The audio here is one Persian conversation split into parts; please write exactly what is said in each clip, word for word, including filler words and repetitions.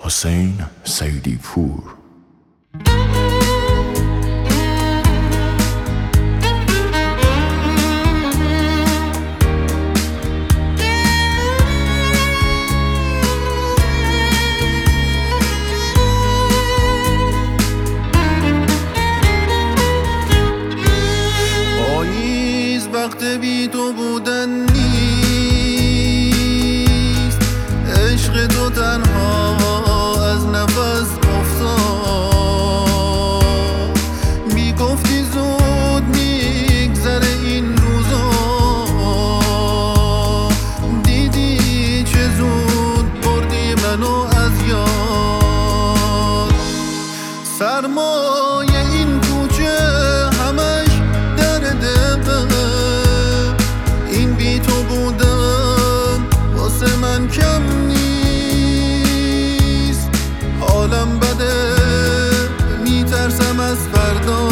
حسین سیدی پور. پاییز وقت بی تو بودن نیست، عشق تو تنها از نفس افتاد. میگفتی زود میگذره این روزا، دیدی چه زود بردی منو از یاد. سرمایه این کوچه همش درده، این بی تو بودن واسه من کم نیست. حالم بده میترسم از فردا،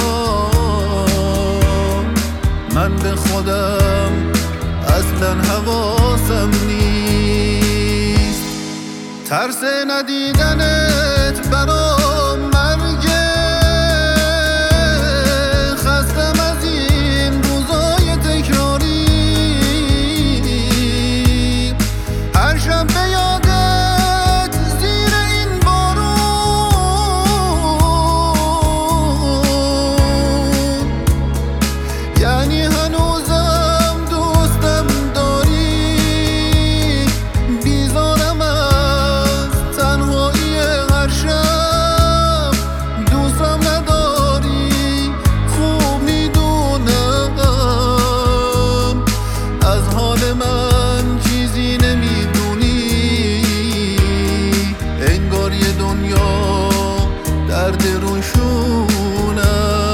من به خودم اصلا حواسم نیست. ترس ندیدنت برام مرگه، خستم از این روزای تکراری. هر شب به یادت زیر این بارون، یعنی هنوزم دوستم داری. بیزارم از تنهایی هر شب، دوستم نداری. خوب میدونم از حال من چیزی نمیدونی، انگار یه دنیا درد روشونم.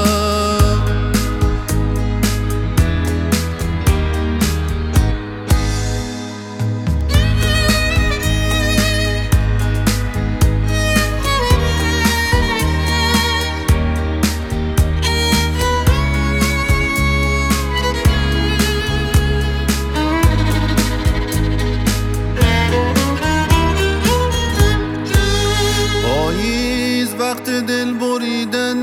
پاییز وقت دل بریدن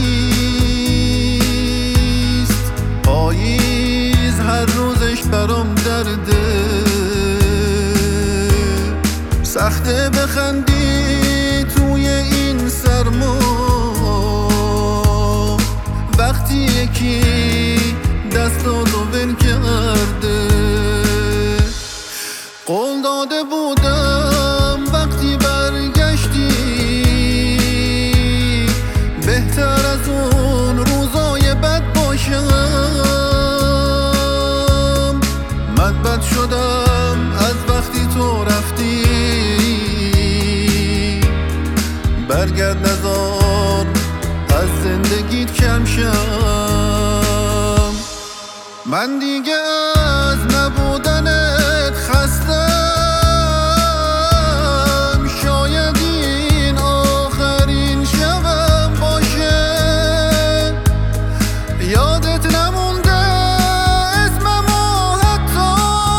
نیست، پاییز هر روزش برام درده. سخته بخندی توی این سرما، وقتی یکی دستاتو ول کرده. قول داده بودم وقتی برگشتی، بهتر از اون روزای بد باشم. من بد شدم از وقتی تو رفتی، برگرد نذار از زندگیت کم شم. من دیگه از نبودنت خستم، شاید این آخرین شبم باشه. یادت نمونده اسممو حتی،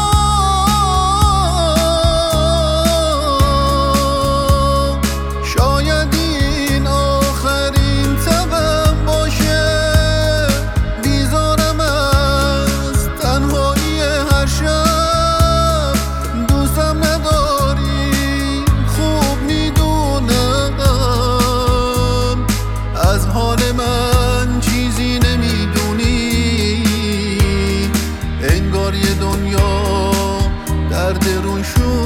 شاید این آخرین تبم باشه. بیزارم از تنهایی هر شب، دوستم نداری. خوب میدونم از حال من چیزی نمیدونی، انگار یه دنیا درد روشون.